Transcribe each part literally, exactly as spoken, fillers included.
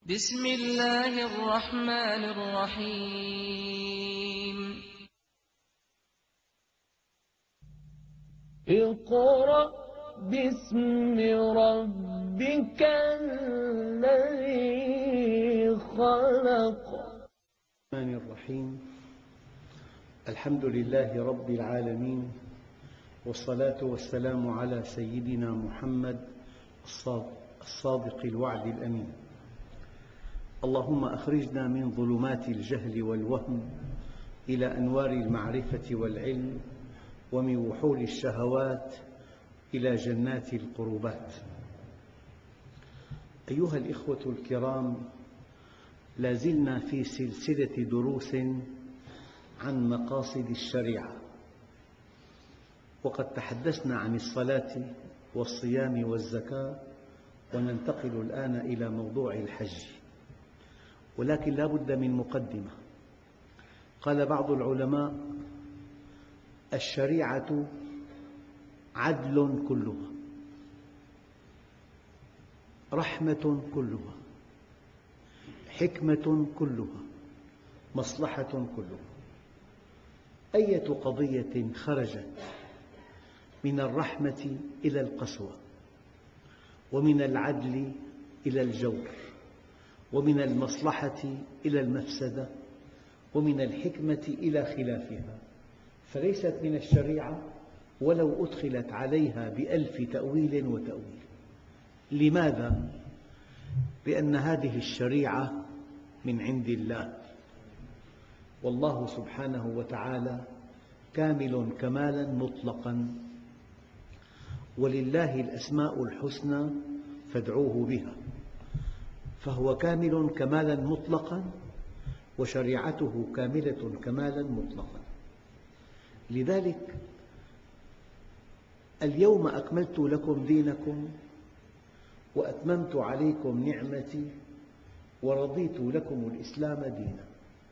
بسم الله الرحمن الرحيم اقرأ باسم ربك الذي خلق. الرحمن الرحيم. الحمد لله رب العالمين، والصلاة والسلام على سيدنا محمد الصادق الوعد الأمين. اللهم أخرجنا من ظلمات الجهل والوهم إلى أنوار المعرفة والعلم، ومن وحول الشهوات إلى جنات القربات. أيها الإخوة الكرام، لا زلنا في سلسلة دروس عن مقاصد الشريعة، وقد تحدثنا عن الصلاة والصيام والزكاة، وننتقل الآن إلى موضوع الحج. ولكن لا بد من مقدمة. قال بعض العلماء: الشريعة عدل كلها، رحمة كلها، حكمة كلها، مصلحة كلها. أية قضية خرجت من الرحمة إلى القسوة، ومن العدل إلى الجور، ومن المصلحة إلى المفسدة، ومن الحكمة إلى خلافها، فليست من الشريعة ولو أدخلت عليها بألف تأويل وتأويل. لماذا؟ لأن هذه الشريعة من عند الله، والله سبحانه وتعالى كامل كمالا مطلقا، ولله الأسماء الحسنى فادعوه بها، فهو كامل كمالا مطلقا، وشريعته كاملة كمالا مطلقا. لذلك اليوم أكملت لكم دينكم وأتممت عليكم نعمتي ورضيت لكم الإسلام دينا.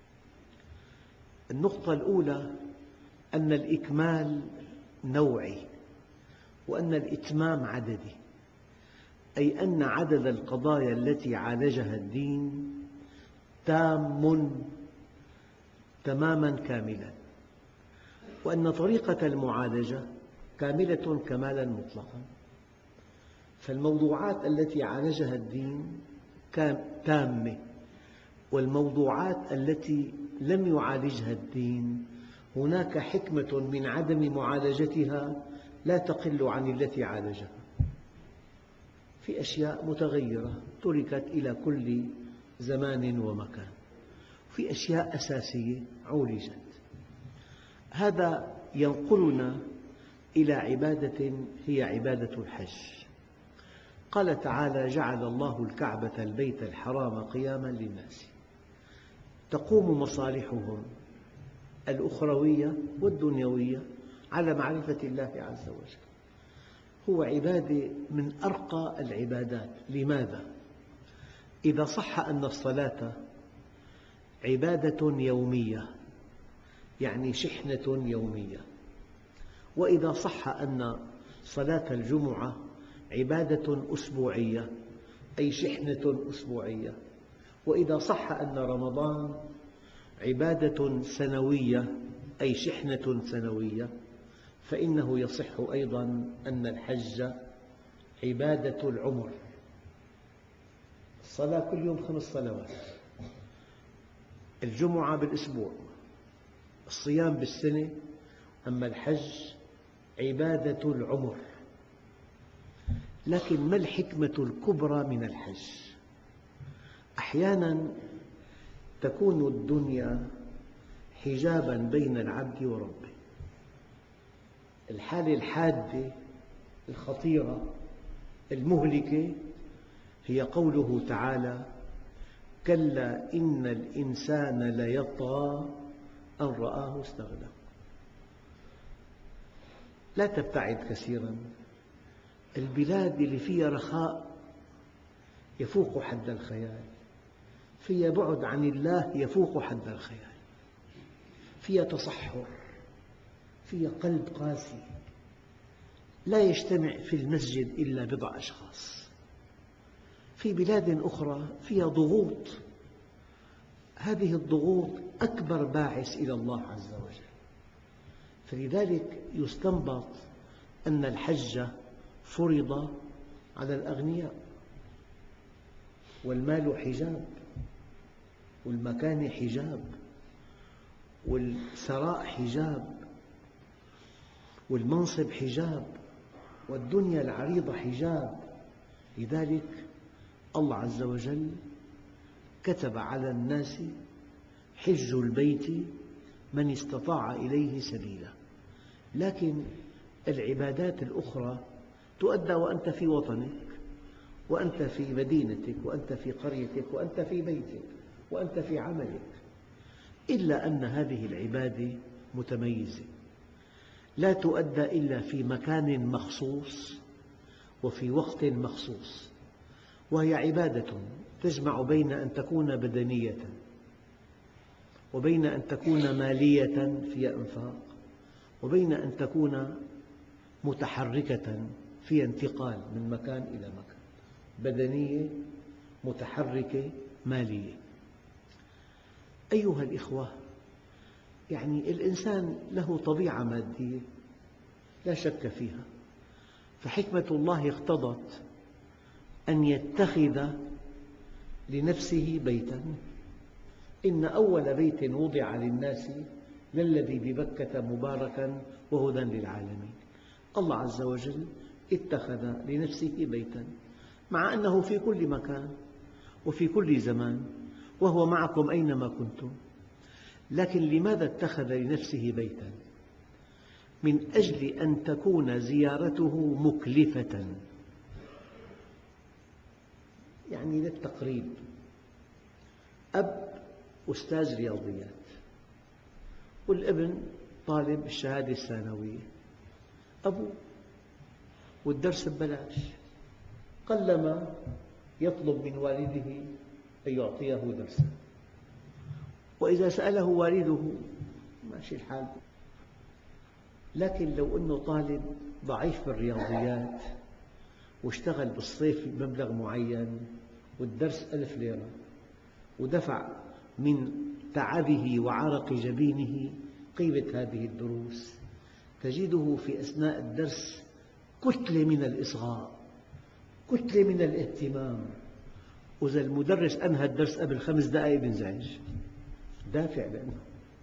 النقطة الأولى أن الإكمال نوعي، وأن الإتمام عددي، أي أن عدد القضايا التي عالجها الدين تام تماما كاملا، وأن طريقة المعالجة كاملة كمالا مطلقا. فالموضوعات التي عالجها الدين تامة، والموضوعات التي لم يعالجها الدين هناك حكمة من عدم معالجتها لا تقل عن التي عالجها. في أشياء متغيرة تركت إلى كل زمان ومكان، في أشياء أساسية عولجت. هذا ينقلنا إلى عبادة هي عبادة الحج. قال تعالى: جعل الله الكعبة البيت الحرام قياما للناس. تقوم مصالحهم الأخروية والدنيوية على معرفة الله عز وجل. هو عبادة من أرقى العبادات. لماذا؟ إذا صح أن الصلاة عبادة يومية، يعني شحنة يومية، وإذا صح أن صلاة الجمعة عبادة أسبوعية، أي شحنة أسبوعية، وإذا صح أن رمضان عبادة سنوية، أي شحنة سنوية، فإنه يصح أيضا أن الحج عبادة العمر. الصلاة كل يوم خمس صلوات، الجمعة بالأسبوع، الصيام بالسنة، أما الحج عبادة العمر. لكن ما الحكمة الكبرى من الحج؟ أحياناً تكون الدنيا حجاباً بين العبد وربه. الحالة الحادة الخطيرة المهلكة هي قوله تعالى: كلا إن الإنسان ليطغى أن رآه استغنى. لا تبتعد كثيراً. البلاد اللي فيها رخاء يفوق حد الخيال، فيها بعد عن الله يفوق حد الخيال، فيها تصحر، فيها قلب قاسي، لا يجتمع في المسجد إلا بضع أشخاص، في بلاد أخرى فيها ضغوط، هذه الضغوط أكبر باعث إلى الله عز وجل. فلذلك يستنبط أن الحج فرض على الأغنياء، والمال حجاب، والمكان حجاب، والثراء حجاب، والمنصب حجاب، والدنيا العريضة حجاب. لذلك الله عز وجل كتب على الناس حج البيت من استطاع إليه سبيلا. لكن العبادات الأخرى تؤدى وأنت في وطنك، وأنت في مدينتك، وأنت في قريتك، وأنت في بيتك، وأنت في عملك، إلا أن هذه العبادة متميزة، لا تؤدى إلا في مكان مخصوص وفي وقت مخصوص، وهي عبادة تجمع بين أن تكون بدنية وبين أن تكون مالية فيها إنفاق، وبين أن تكون متحركة فيها انتقال من مكان إلى مكان، بدنية متحركة مالية. أيها الإخوة، يعني الإنسان له طبيعة مادية لا شك فيها، فحكمة الله اقتضت أن يتخذ لنفسه بيتاً. إن أول بيت وضع للناس للذي ببكة مباركاً وهدى للعالمين. الله عز وجل اتخذ لنفسه بيتاً، مع أنه في كل مكان وفي كل زمان، وهو معكم أينما كنتم. لكن لماذا اتخذ لنفسه بيتاً؟ من أجل أن تكون زيارته مكلفة. يعني للتقريب، أب أستاذ رياضيات، والابن طالب الشهادة الثانوية، أبوه، والدرس ببلاش، قلما يطلب من والده أن يعطيه درسا، وإذا سأله والده ماشي الحال. لكن لو أنه طالب ضعيف بالرياضيات واشتغل بالصيف بمبلغ معين والدرس ألف ليرة، ودفع من تعبه وعرق جبينه قيمة هذه الدروس، تجده في أثناء الدرس كتلة من الإصغاء، كتلة من الاهتمام، وإذا المدرس أنهى الدرس قبل خمس دقائق ينزعج، دافع لأنه.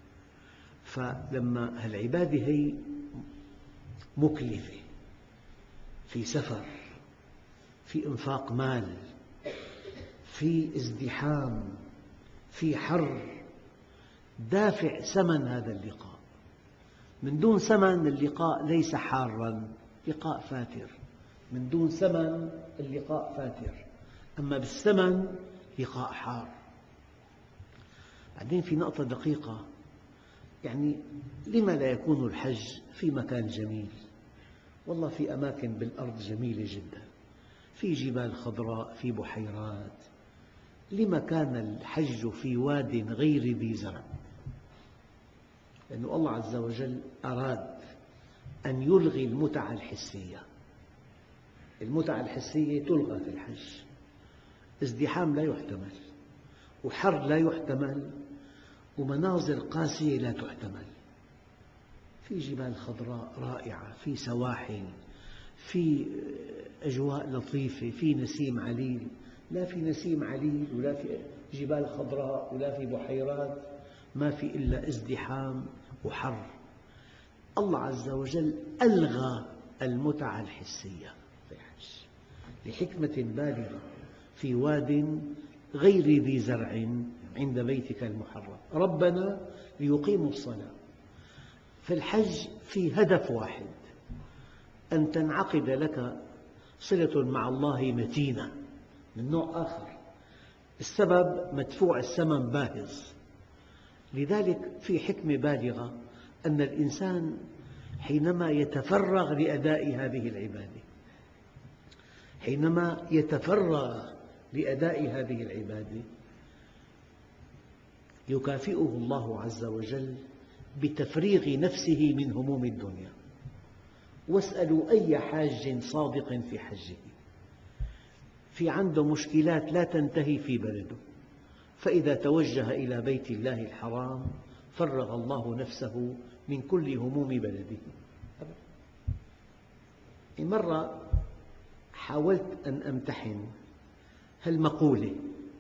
فلما هالعبادة هي مكلفة، في سفر، في إنفاق مال، في ازدحام، في حر، دافع ثمن هذا اللقاء. من دون ثمن اللقاء ليس حاراً، لقاء فاتر. من دون ثمن اللقاء فاتر، أما بالثمن لقاء حار. بعدين في نقطة دقيقة، يعني لما لا يكون الحج في مكان جميل؟ والله في أماكن بالأرض جميلة جدا، في جبال خضراء، في بحيرات. لما كان الحج في واد غير ذي زرع؟ لأن الله عز وجل أراد أن يلغي المتعة الحسية. المتعة الحسية تلغى في الحج، ازدحام لا يحتمل، وحر لا يحتمل، ومناظر قاسية لا تحتمل. في جبال خضراء رائعة، في سواحل، في أجواء لطيفة، في نسيم عليل. لا في نسيم عليل، ولا في جبال خضراء، ولا في بحيرات، ما في إلا ازدحام وحر. الله عز وجل ألغى المتعة الحسية في الحج لحكمة بالغة، في واد غير ذي زرع عند بيتك المحرم. ربنا ليقيموا الصلاة. في الحج في هدف واحد، أن تنعقد لك صلة مع الله متينة من نوع آخر. السبب مدفوع الثمن باهظ. لذلك في حكمة بالغة أن الإنسان حينما يتفرغ لأداء هذه العبادة، حينما يتفرغ لأداء هذه العبادة يكافئه الله عز وجل بتفريغ نفسه من هموم الدنيا. واسألوا أي حاج صادق في حجه. في عنده مشكلات لا تنتهي في بلده، فإذا توجه إلى بيت الله الحرام فرغ الله نفسه من كل هموم بلده. مرة حاولت أن أمتحن هالمقولة،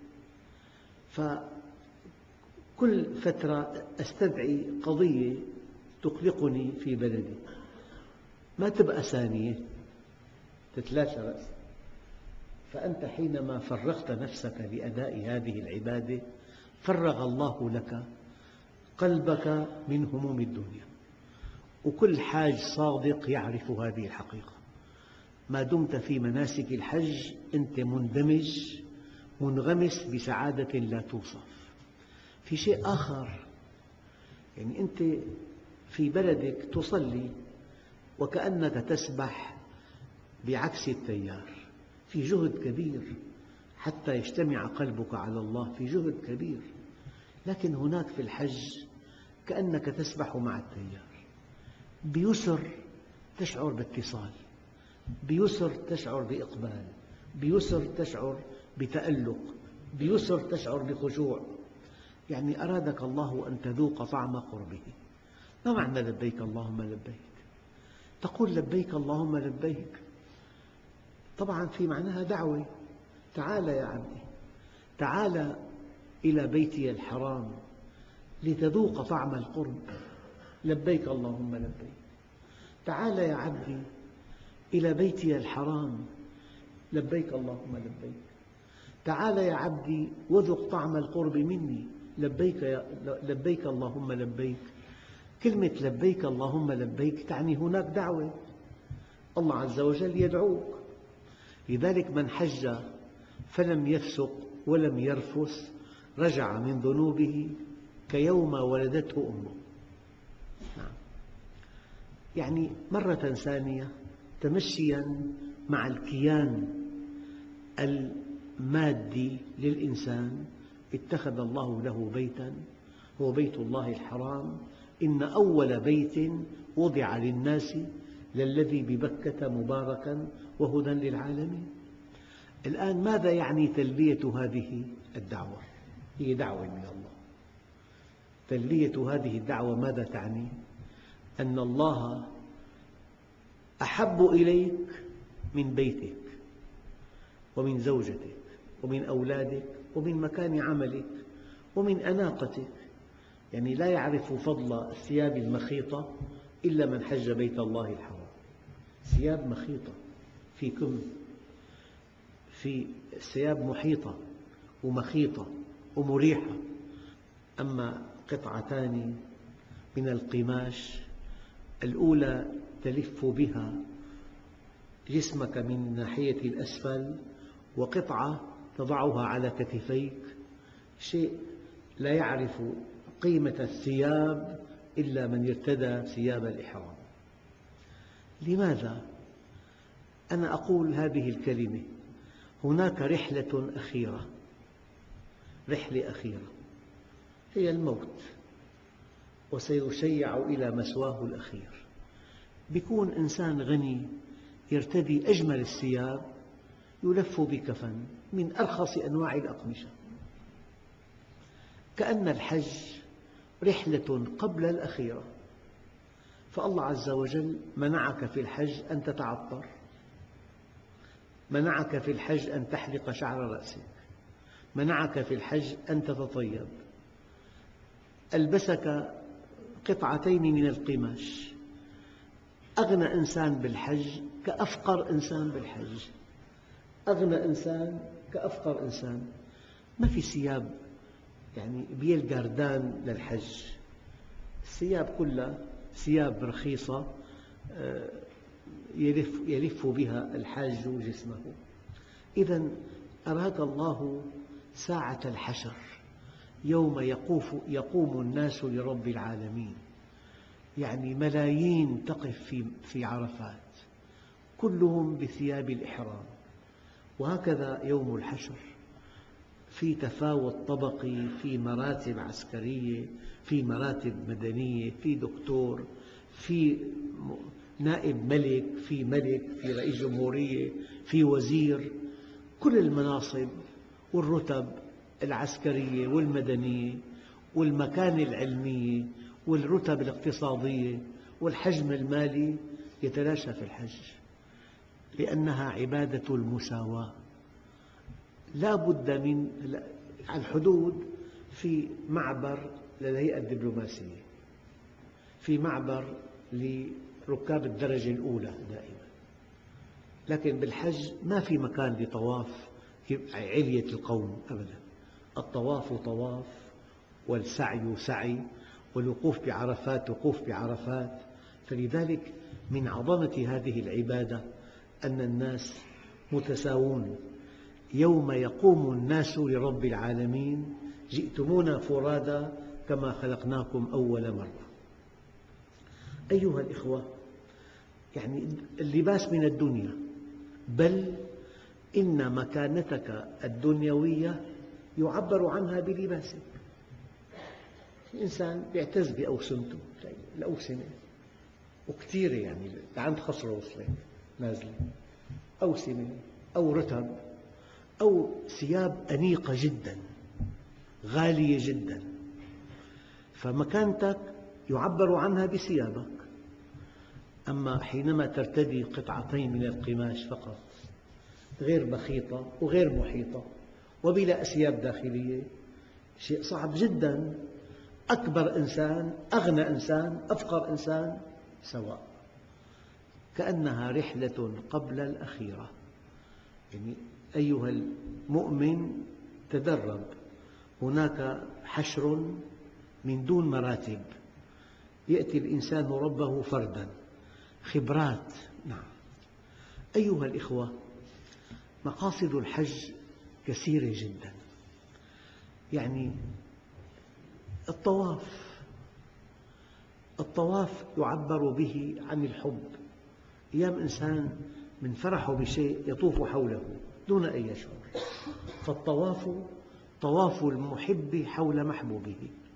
فكل فترة أستدعي قضية تقلقني في بلدي، ما تبقى ثانية، تتلاشى رأسي. فأنت حينما فرغت نفسك لأداء هذه العبادة فرغ الله لك قلبك من هموم الدنيا. وكل حاج صادق يعرف هذه الحقيقة، ما دمت في مناسك الحج أنت مندمج منغمس بسعادة لا توصف. في شيء آخر، يعني أنت في بلدك تصلي وكأنك تسبح بعكس التيار، في جهد كبير حتى يجتمع قلبك على الله، في جهد كبير. لكن هناك في الحج كأنك تسبح مع التيار، بيسر تشعر باتصال، بيسر تشعر بإقبال، بيسر تشعر بتألق، بيسر تشعر بخشوع. يعني أرادك الله أن تذوق طعم قربه. ما معنى لبيك اللهم لبيك؟ تقول لبيك اللهم لبيك، طبعا في معناها دعوة، تعال يا عبدي، تعال إلى بيتي الحرام لتذوق طعم القرب، لبيك اللهم لبيك. تعال يا عبدي إلى بيتي الحرام، لبيك اللهم لبيك. تعال يا عبدي وذق طعم القرب مني، لبيك, يا لبيك اللهم لبيك. كلمة لبيك اللهم لبيك تعني هناك دعوة، الله عز وجل يدعوك. لذلك من حج فلم يفسق ولم يرفث رجع من ذنوبه كيوم ولدته أمه. نعم. يعني مرة ثانية تمشيا مع الكيان المادي للإنسان اتخذ الله له بيتا هو بيت الله الحرام. إن أول بيت وضع للناس للذي ببكة مباركا وهدى للعالمين. الآن ماذا يعني تلبية هذه الدعوة؟ هي دعوة من الله. تلبية هذه الدعوة ماذا تعني؟ أن الله أحب إليك من بيتك ومن زوجتك ومن أولادك ومن مكان عملك ومن أناقتك. يعني لا يعرف فضل الثياب المخيطة إلا من حج بيت الله الحرام. ثياب مخيطة في كم، في ثياب محيطة ومخيطة ومريحة. أما قطعتان من القماش، الأولى تلف بها جسمك من ناحية الأسفل، وقطعة تضعها على كتفيك، شيء لا يعرف قيمة الثياب إلا من ارتدى ثياب الإحرام. لماذا؟ أنا أقول هذه الكلمة، هناك رحلة أخيرة، رحلة أخيرة هي الموت، وسيشيع إلى مثواه الأخير. بيكون إنسان غني يرتدي أجمل الثياب، يلف بكفن من أرخص أنواع الأقمشة. كأن الحج رحلة قبل الأخيرة، فالله عز وجل منعك في الحج أن تتعطر، منعك في الحج أن تحلق شعر رأسك، منعك في الحج أن تتطيب، ألبسك قطعتين من القماش. أغنى إنسان بالحج كأفقر إنسان بالحج، أغنى إنسان كأفقر إنسان. ما في ثياب يعني بيل جاردان للحج، الثياب كلها ثياب رخيصة يلف, يلف بها الحاج جسمه. إذا أراد الله ساعة الحشر يوم يقوف يقوم الناس لرب العالمين، يعني ملايين تقف في, في عرفات كلهم بثياب الإحرام. وهكذا يوم الحشر في تفاوت طبقي، في مراتب عسكرية، في مراتب مدنية، في دكتور، في نائب ملك، في ملك، في رئيس جمهورية، في وزير. كل المناصب والرتب العسكرية والمدنية والمكانة العلمية والرتب الاقتصادية والحجم المالي يتلاشى في الحج، لأنها عبادة المساواة. لا بد من على الحدود في معبر للهيئة الدبلوماسية، في معبر لركاب الدرجة الأولى دائما، لكن بالحج ما في مكان لطواف علية القوم أبدا. الطواف طواف، والسعي سعي، والوقوف بعرفات وقوف بعرفات. فلذلك من عظمة هذه العبادة أن الناس متساوون. يوم يقوم الناس لرب العالمين جئتمونا فرادى كما خلقناكم أول مرة. أيها الإخوة، يعني اللباس من الدنيا، بل إن مكانتك الدنيوية يعبر عنها بلباسك. الإنسان يعتز بأوسمته، الأوسمة وكثيرة، يعني لعند خصره وصلت نازلة، أوسمة أو رتب أو ثياب أنيقة جدا غالية جدا، فمكانتك يعبر عنها بثيابك. أما حينما ترتدي قطعتين من القماش فقط غير بخيطة وغير محيطة وبلا أثياب داخلية، شيء صعب جدا. أكبر إنسان، أغنى إنسان، أفقر إنسان سواء، كأنها رحلة قبل الأخيرة. يعني أيها المؤمن تدرب، هناك حشر من دون مراتب، يأتي الإنسان ربه فردا، خبرات. نعم أيها الإخوة، مقاصد الحج كثيرة جدا. يعني الطواف الطواف يعبر به عن الحب. أيام إنسان من فرحه بشيء يطوف حوله دون أن يشعر، فالطواف طواف المحب حول محبوبه.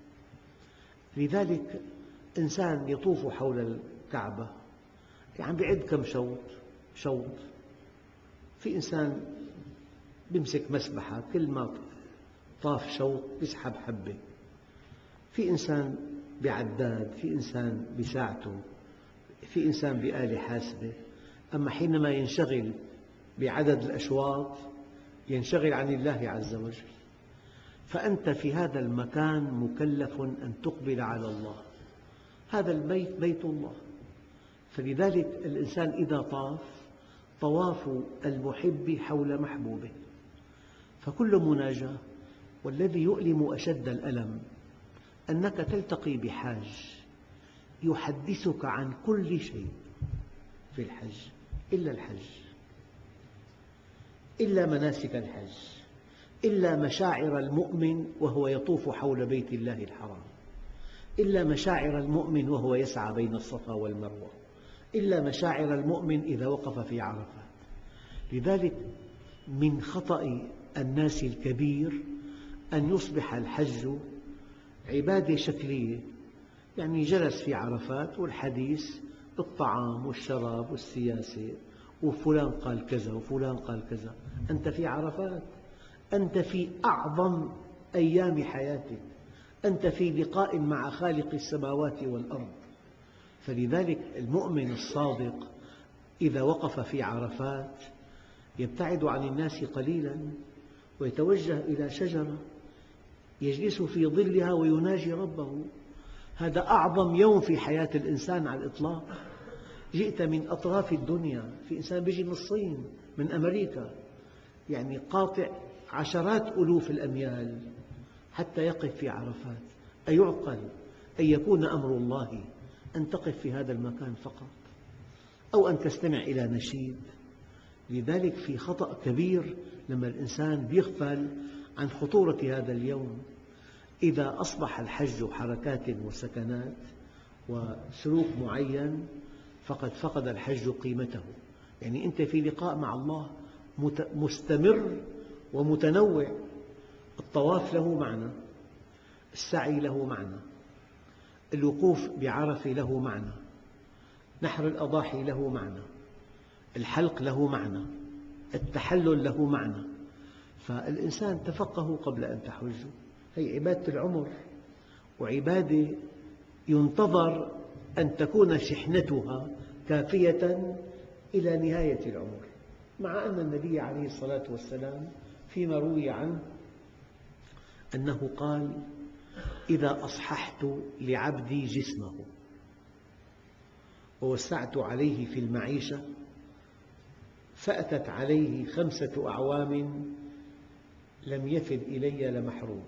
لذلك إنسان يطوف حول الكعبة يعني بعد كم شوط شوط. في إنسان يمسك مسبحة، كل ما طاف شوط يسحب حبة. في إنسان بعداد، في إنسان بساعته، في إنسان بآلة حاسبة. أما حينما ينشغل بعدد الأشواط ينشغل عن الله عز وجل. فأنت في هذا المكان مكلف أن تقبل على الله. هذا البيت بيت الله، فلذلك الإنسان إذا طاف طواف المحب حول محبوبه، فكل مناجاة. والذي يؤلم أشد الألم أنك تلتقي بحاج يحدثك عن كل شيء في الحج إلا الحج، إلا مناسك الحج، إلا مشاعر المؤمن وهو يطوف حول بيت الله الحرام، إلا مشاعر المؤمن وهو يسعى بين الصفا والمروة، إلا مشاعر المؤمن إذا وقف في عرفات. لذلك من خطأ الناس الكبير أن يصبح الحج عبادة شكلية، يعني جلس في عرفات والحديث بالطعام والشراب والسياسة، وفلان قال كذا وفلان قال كذا. أنت في عرفات، أنت في أعظم أيام حياتك، أنت في لقاء مع خالق السماوات والأرض. فلذلك المؤمن الصادق إذا وقف في عرفات يبتعد عن الناس قليلا ويتوجه إلى شجرة يجلس في ظلها ويناجي ربه. هذا أعظم يوم في حياة الإنسان على الإطلاق. جئت من أطراف الدنيا، في إنسان يأتي من الصين، من أمريكا، يعني قاطع عشرات ألوف الأميال حتى يقف في عرفات. أيعقل أن يكون أمر الله أن تقف في هذا المكان فقط، أو أن تستمع إلى نشيد؟ لذلك في خطأ كبير لما الإنسان يغفل عن خطورة هذا اليوم. إذا أصبح الحج حركات وسكنات وسلوك معين فقد فقد الحج قيمته. يعني أنت في لقاء مع الله مستمر ومتنوع. الطواف له معنى، السعي له معنى، الوقوف بعرفة له معنى، نحر الأضاحي له معنى، الحلق له معنى، التحلل له معنى. فالإنسان تفقهوا قبل أن تحجوا. هي عبادة العمر، وعبادة ينتظر أن تكون شحنتها كافية إلى نهاية العمر، مع أن النبي عليه الصلاة والسلام فيما روي عنه أنه قال: إذا أصححت لعبدي جسمه ووسعت عليه في المعيشة فأتت عليه خمسة أعوام لم يفد إلي لمحروم.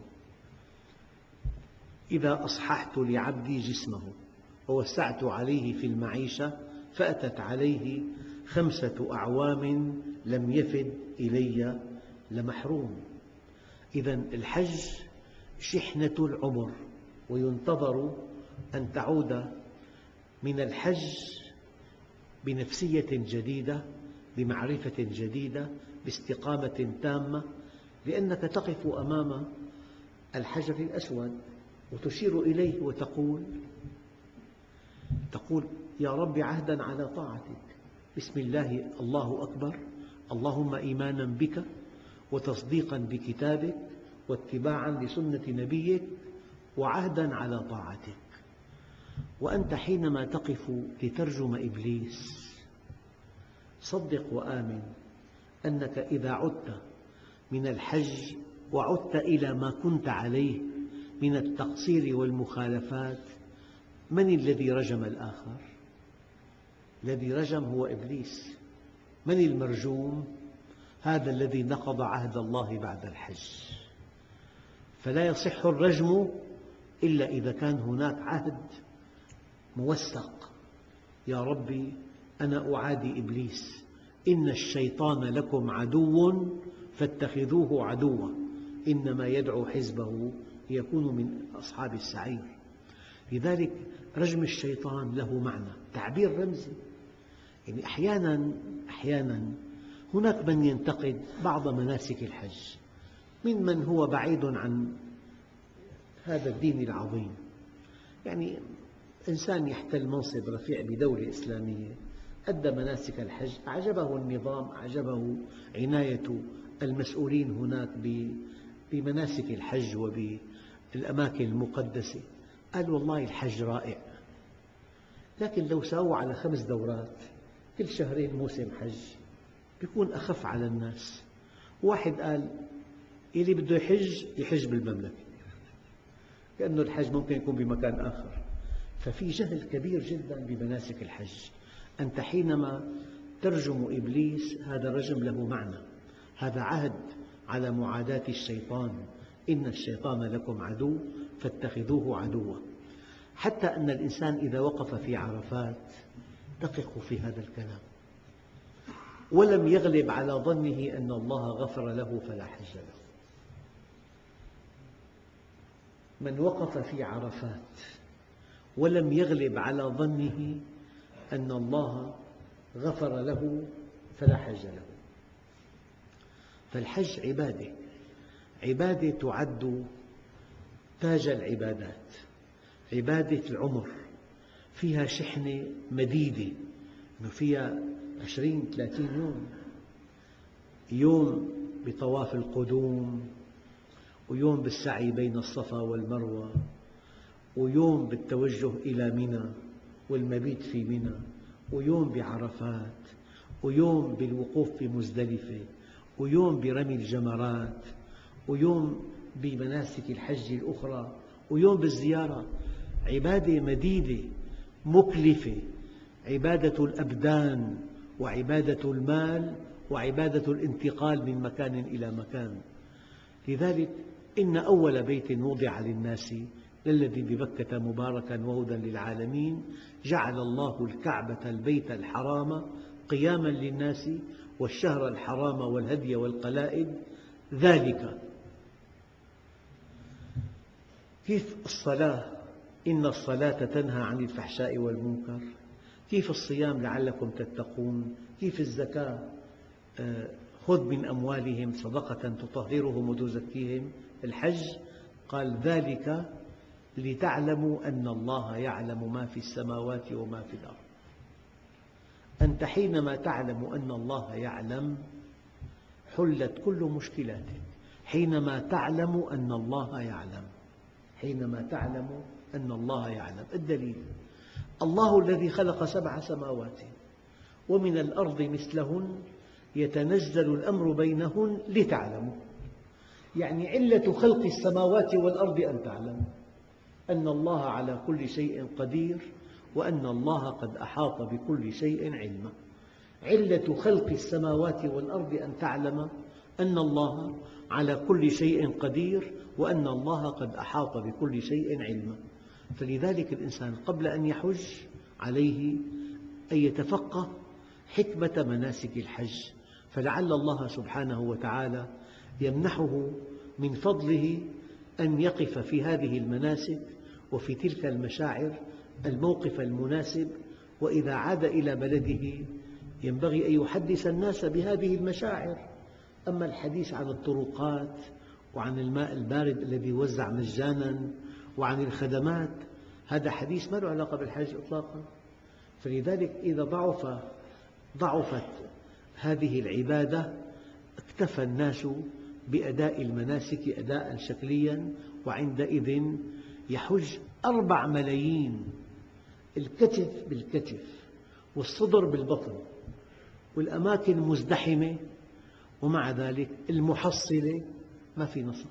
إذا أصححت لعبدي جسمه ووسعت عليه في المعيشة فأتت عليه خمسة أعوام لم يفد إلي لمحروم. إذن الحج شحنة العمر، وينتظر أن تعود من الحج بنفسية جديدة، بمعرفة جديدة، باستقامة تامة، لأنك تقف أمام الحجر الأسود وتشير إليه وتقول تقول يا رب عهدا على طاعتك، بسم الله الله أكبر، اللهم إيمانا بك وتصديقا بكتابك واتباعا لسنة نبيك وعهدا على طاعتك. وأنت حينما تقف لترجم إبليس صدق وآمن أنك إذا عدت من الحج وعدت إلى ما كنت عليه من التقصير والمخالفات، من الذي رجم الآخر؟ الذي رجم هو إبليس. من المرجوم؟ هذا الذي نقض عهد الله بعد الحج. فلا يصح الرجم إلا إذا كان هناك عهد موثق. يا ربي أنا أعادي إبليس، إن الشيطان لكم عدو فاتخذوه عدوا، إنما يدعو حزبه ليكونوا من أصحاب السعير. لذلك رجم الشيطان له معنى، تعبير رمزي. يعني أحياناً أحياناً هناك من ينتقد بعض مناسك الحج ممن هو بعيد عن هذا الدين العظيم. يعني إنسان يحتل منصب رفيع بدولة إسلامية، أدى مناسك الحج، أعجبه النظام، أعجبه عناية المسؤولين هناك بمناسك الحج وبالأماكن المقدسة، قال والله الحج رائع. لكن لو ساووا على خمس دورات كل شهرين موسم حج بيكون أخف على الناس. واحد قال اللي بده يحج يحج بالمملكة، لأن الحج ممكن يكون بمكان آخر. ففي جهل كبير جدا بمناسك الحج. أنت حينما ترجم إبليس هذا الرجم له معنى، هذا عهد على معاداة الشيطان، إن الشيطان لكم عدو فاتخذوه عدوا. حتى أن الإنسان إذا وقف في عرفات دققوا في هذا الكلام، ولم يغلب على ظنه أن الله غفر له فلا حج له. من وقف في عرفات ولم يغلب على ظنه أن الله غفر له فلا حج له. فالحج عبادة، عبادة تعد تاج العبادات، عبادة العمر، فيها شحنة مديدة، فيها عشرين ثلاثين يوم، يوم بطواف القدوم، ويوم بالسعي بين الصفا والمروة، ويوم بالتوجه إلى منى والمبيت في منى، ويوم بعرفات، ويوم بالوقوف بمزدلفة، ويوم برمي الجمرات، ويوم بمناسك الحج الأخرى، ويوم بالزيارة. عبادة مديدة مكلفة، عبادة الأبدان وعبادة المال وعبادة الانتقال من مكان إلى مكان. لذلك إن أول بيت وضع للناس للذي ببكة مباركا وهدى للعالمين، جعل الله الكعبة البيت الحرام قياما للناس والشهر الحرام والهدي والقلائد ذلك. كيف الصلاة؟ إن الصلاة تنهى عن الفحشاء والمنكر. كيف الصيام لعلكم تتقون. كيف الزكاة؟ خذ من أموالهم صدقة تطهرهم وتزكيهم. الحج قال ذلك لتعلموا أن الله يعلم ما في السماوات وما في الأرض. أنت حينما تعلم أن الله يعلم حلت كل مشكلاتك حينما تعلم أن الله يعلم. حينما تعلم أن الله يعلم. الدليل: الله الذي خلق سبع سماوات ومن الأرض مثلهن يتنزل الأمر بينهن لتعلموا. يعني علة خلق السماوات والأرض أن تعلموا أن الله على كل شيء قدير وأن الله قد أحاط بكل شيء علما. علة خلق السماوات والأرض أن تعلم أن الله على كل شيء قدير وأن الله قد أحاط بكل شيء علما. فلذلك الإنسان قبل أن يحج عليه أن يتفقه حكمة مناسك الحج، فلعل الله سبحانه وتعالى يمنحه من فضله أن يقف في هذه المناسك وفي تلك المشاعر الموقف المناسب، وإذا عاد إلى بلده ينبغي أن يحدث الناس بهذه المشاعر. أما الحديث عن الطرقات وعن الماء البارد الذي يوزع مجانا وعن الخدمات هذا حديث ما له علاقة بالحج إطلاقا. فلذلك إذا ضعف ضعفت هذه العبادة اكتفى الناس بأداء المناسك أداء شكليا، وعندئذ يحج أربع ملايين، الكتف بالكتف والصدر بالبطن والأماكن مزدحمة، ومع ذلك المحصلة ما في نصر.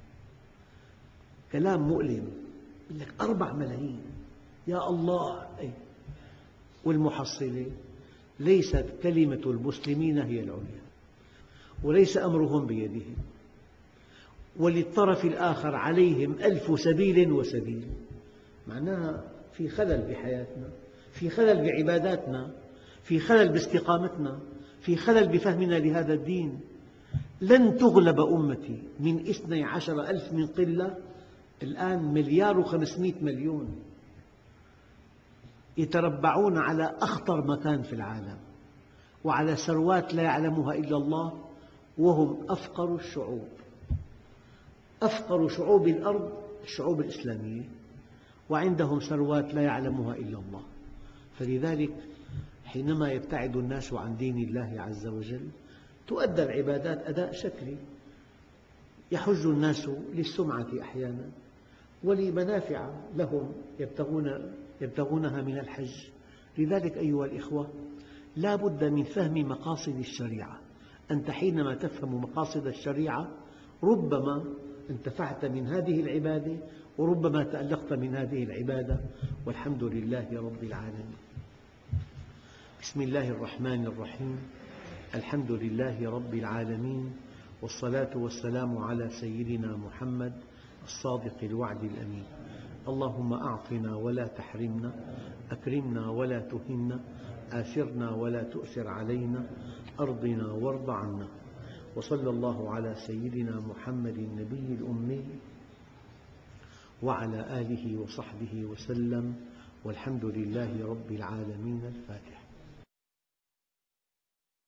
كلام مؤلم، يقول لك أربع ملايين يا الله. أي والمحصلة ليست كلمة المسلمين هي العليا وليس أمرهم بيدهم، وللطرف الآخر عليهم ألف سبيل وسبيل. معناها في خلل بحياتنا، في خلل بعباداتنا، في خلل باستقامتنا، في خلل بفهمنا لهذا الدين. لن تغلب أمتي من اثني عشر ألف من قلة، الآن مليار وخمسمئة مليون يتربعون على أخطر مكان في العالم وعلى ثروات لا يعلمها إلا الله، وهم أفقر الشعوب. أفقر شعوب الأرض الشعوب الإسلامية، وعندهم ثروات لا يعلمها إلا الله. فلذلك حينما يبتعد الناس عن دين الله عز وجل تؤدى العبادات أداء شكلي. يحج الناس للسمعة أحيانا ولمنافع لهم يبتغون يبتغونها من الحج. لذلك أيها الإخوة لا بد من فهم مقاصد الشريعة. أنت حينما تفهم مقاصد الشريعة ربما انتفعت من هذه العبادة وربما تألقت من هذه العبادة، والحمد لله رب العالمين. بسم الله الرحمن الرحيم. الحمد لله رب العالمين، والصلاة والسلام على سيدنا محمد الصادق الوعد الأمين. اللهم أعطنا ولا تحرمنا، أكرمنا ولا تهنا، آثرنا ولا تؤثر علينا، أرضنا وارض عنا. وصلى الله على سيدنا محمد النبي الأمي وعلى آله وصحبه وسلم، والحمد لله رب العالمين. الفاتحة.